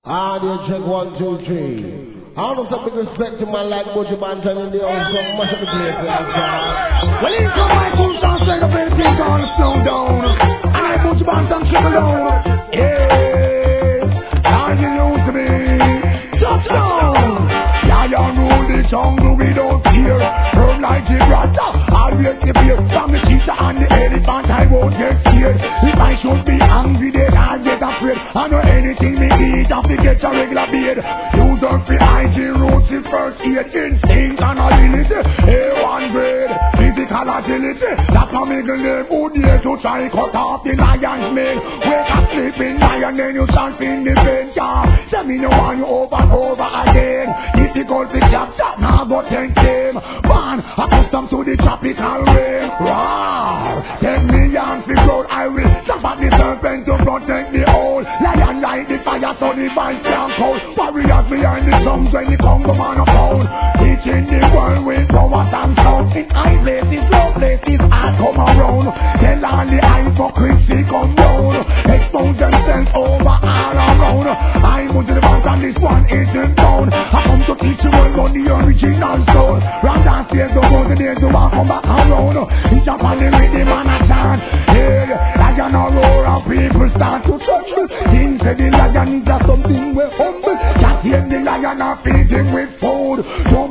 Audio check 1, 2, 3. I want to some big respect to my like Butcher Banton in the house, so much of the place outside. Well, in come my full sound, send up everything on the slow down. I Butcher Banton trickle down. Yeah, now you know to me. Touchdown. Yeah, you rule the jungle, we don't fear. From like Gibraltar, always the fear. From the cheetah and the elephant, I won't get scared. If I should be angry, then I'll get afraid. I know anything me eat, I forget a regular beard. Use up the hygiene roots, the first aid, instinct and ability. A1 grade, physical agility. That's how me can live good year to try cut off the lion's mane. Wake up sleeping lion, then you stand in the pain. Tell me no one you over again. Difficult to capture, now go 10 game. Man, accustomed to the tropical rain. Roar, 10 million figure I will jump at the serpent to protect the whole. Lion light the fire so the vines can't cold. Warriors behind the drums when the Congo man a found. Teaching the world with power and sound. In high places, low places, I come around. Tell all the hypocrisy come down. Expose themselves over all around. I move to the mountain, this one isn't found. I come to teach you all about the original soul. Round downstairs, don't go to days, don't come back around. It's up on the rhythm and a chant. Hey, lion a roar and people start to tremble. Things say the lion is just something we're humble. Can't hear the lion and feed him with food.